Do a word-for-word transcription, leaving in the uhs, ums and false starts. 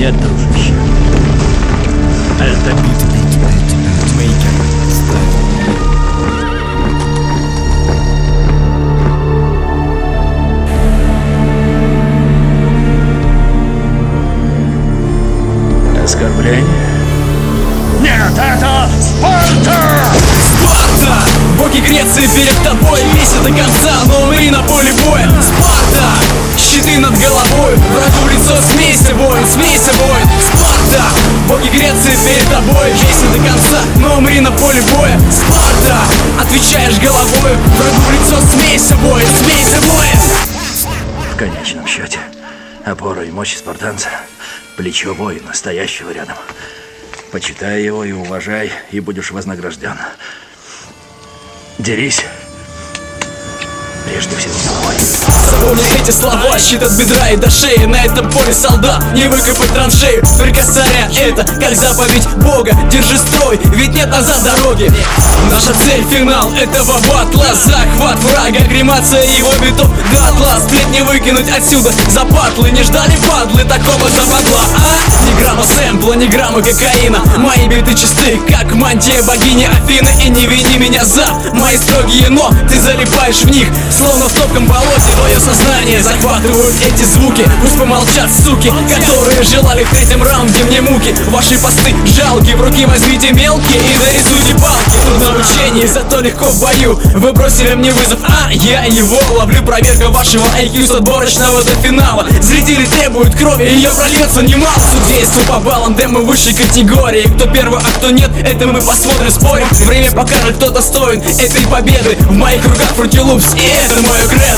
Нет, дружище. Это битмейкер. Оскорбление? Нет, это Спарта! Спарта! Боги Греции перед тобой, бейся до конца, но умри на поле боя. Спарта! Щиты над головой, врагу в лицо, смейся, воин, смейся, воин. Спарта! Боги Греции перед тобой, бейся до конца, но умри на поле боя. Спарта! Отвечаешь головой, врагу в лицо, смейся, воин, смейся, воин. В конечном счете, опора и мощь спартанца — плечо воина, стоящего рядом. Почитай его и уважай, и будешь вознагражден. Дерись. Прежде всего головой. Запомни эти слова, щит от бедра и до шеи. На этом поле солдат, не выкопать траншею. Прикасая это, как заповедь Бога. Держи строй, ведь нет назад дороги. Наша цель — финал этого батла. Захват врага, кремация его битов до атла. Сплет не выкинуть отсюда за патлы. Не ждали падлы такого западла, а? Ни грамма сэмпла, ни грамма кокаина. Мои биты чисты, как мантия богини Афины. И не вини меня за мои строгие, но ты залипаешь в них, словно в топком болоте. Твое сознание захватывают эти звуки. Пусть помолчат суки, которые желали в третьем раунде мне муки. Ваши посты жалки, в руки возьмите мелкие и нарисуйте палки. Трудно в учении, зато легко в бою. Вы бросили мне вызов, а я его ловлю. Проверка вашего ай кью с отборочного до финала. Зрители требуют крови, ее прольется немало. Судейство по баллам, демо высшей категории. Кто первый, а кто нет, это мы посмотрим, спорим. Время покажет, кто достоин этой победы. В моих руках фрутилупс, и это мое кредо.